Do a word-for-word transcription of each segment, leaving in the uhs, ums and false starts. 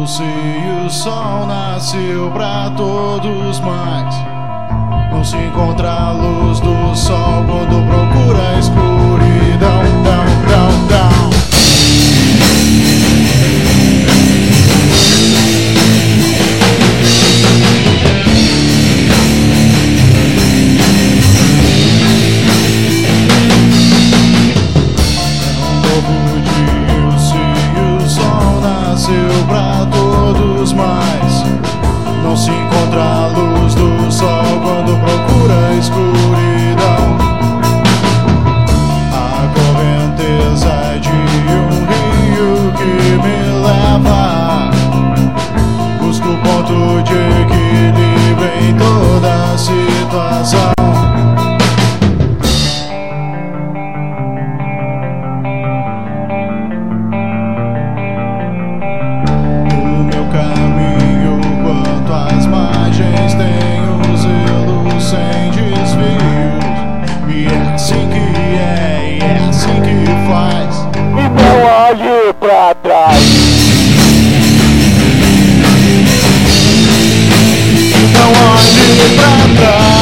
luz e o sol nasceu pra todos, mas não se encontra a luz do sol quando procura a escuridão, down, down, down. Nasceu pra todos, mas não se encontra a luz do sol quando procura a escuridão. A correnteza de um rio que me leva, busco o ponto de equilíbrio em toda a situação. Olhe pra trás. Não olhe pra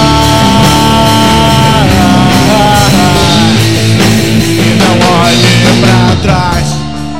trás. Não olhe pra trás.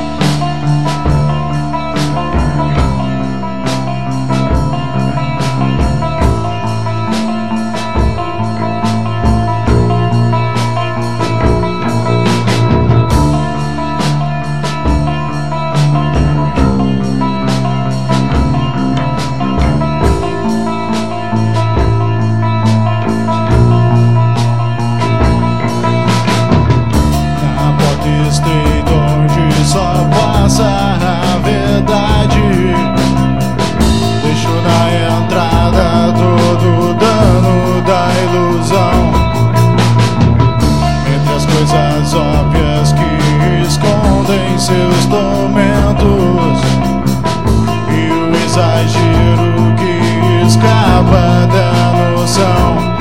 Estreito onde só passa a verdade, deixo na entrada todo o dano da ilusão. Entre as coisas óbvias que escondem seus tormentos e o exagero que escapa da noção.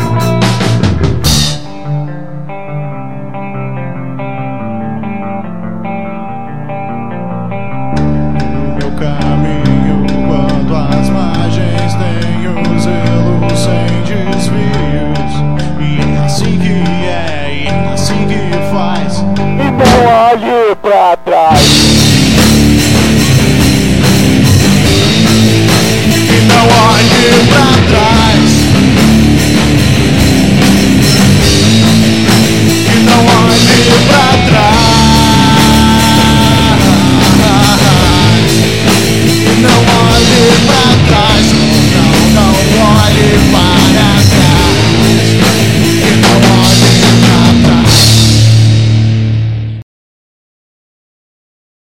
Caminho quando as margens têm o zelo sem desvios, e é assim que é, e é assim que faz. E não olhe pra trás.